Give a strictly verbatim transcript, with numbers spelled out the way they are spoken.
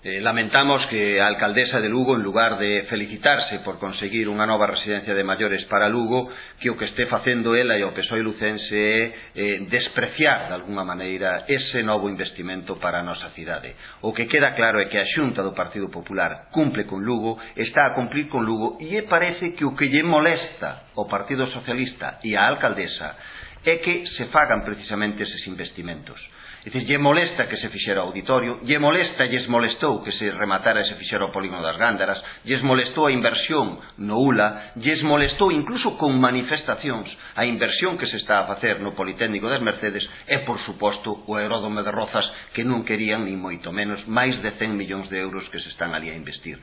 Eh, lamentamos que a alcaldesa de Lugo, en lugar de felicitarse por conseguir unha nova residencia de maiores para Lugo, que o que este facendo ela e o P S O E lucense é eh, despreciar de alguna maneira ese novo investimento para a nosa cidade. O que queda claro é que a Xunta do Partido Popular cumple con Lugo, está a cumplir con Lugo, e parece que o que lle molesta ao Partido Socialista e á alcaldesa é que se fagan precisamente eses investimentos. É dicir, lle molesta que se fixera o auditorio, lle molesta, lles molestou que se rematara e se fixera o polígono das Gándaras, lles molestou a inversión no U L A, lles molestou incluso con manifestacións a inversión que se está a facer no Politécnico das Mercedes e, por suposto, o aeródromo de Rozas, que non querían, ni moito menos, máis de cen millóns de euros que se están ali a investir.